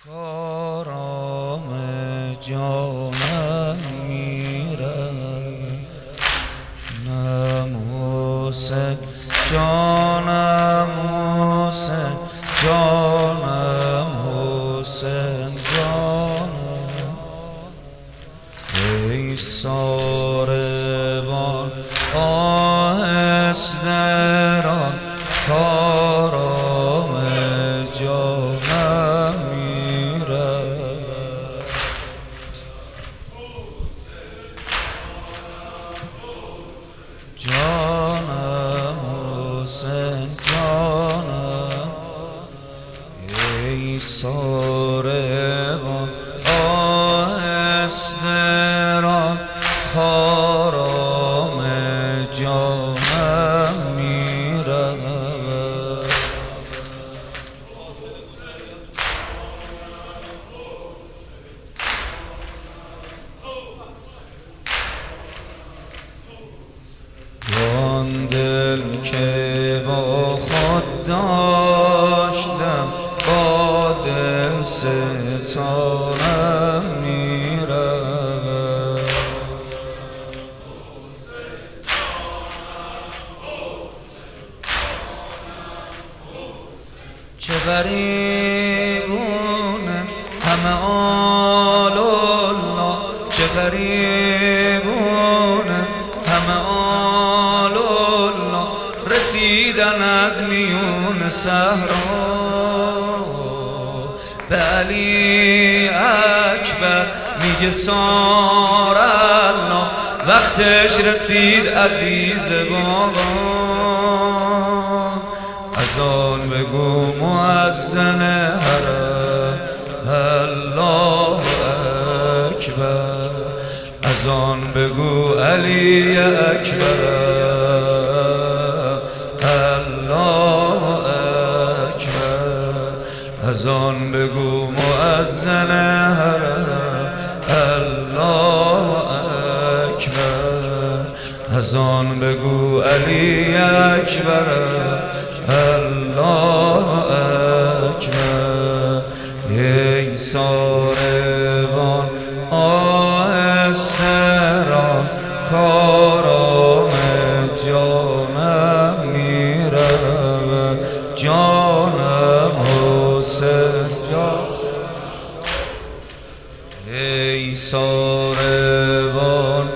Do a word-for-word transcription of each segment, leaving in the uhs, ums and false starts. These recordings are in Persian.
کارام جانم میره نموس جانم حسین جانم حسین جانم ای ساربان آهسته ران کارام جانم میره جانم حسین جانم ای ساربان آهسته ران کارام جانم میره آن دل که با خود داشتم با دل ستانم میره چه غریبونه همه آل الله چه غریبونه همه آل الله رسیدن از میون صحرا به علی اکبر میگه سار الله وقتش رسید عزیز بابا از آن بگو مؤذن حرم الله اکبر از آن بگو علی اکبر الله اکبر از آن بگو مؤذن حرم الله اکبر از آن بگو علی اکبر الله اکبر ای ساربان آهسته ران کارام جانم میرود جانم حسین ای ساربان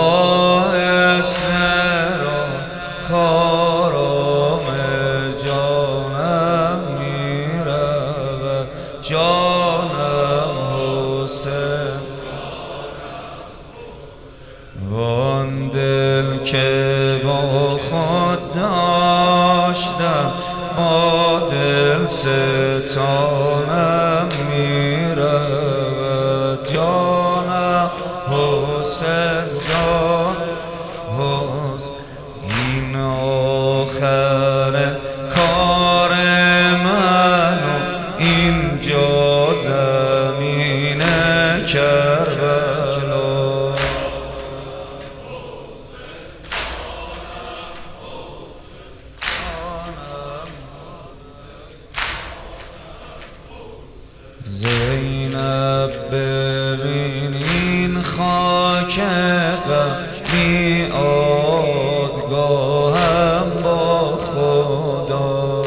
آهسته ران کارام جانم میرود جانم حسین وان دل که با خود داشتم با دل ستانم میرود جانم حسین جان حسین این آخر کار من و اینجا زمین کربلا زینب ببین این خاک میادگاهم با خدا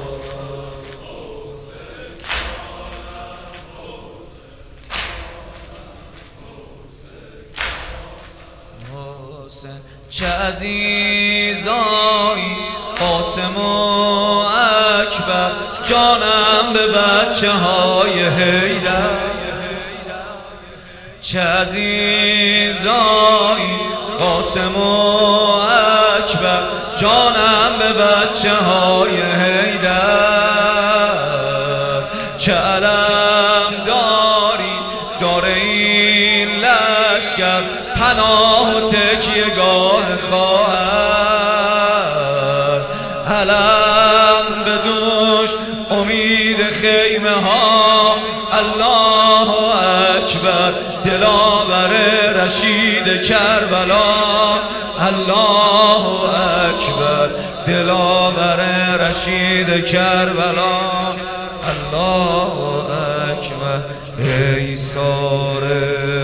چه عزیزایی قاسم و اکبر جانم به بچه های حیدر چه عزیزایی قاسم و اکبر جانم به بچه های حیدر چه علم داری داره این لشکر پناه و تکیه گاه خواهر علم به دوش امید خیمه ها الله اکبر دلاور رشید کربلا الله اکبر دلاور رشید کربلا الله الله اکبر ای ساره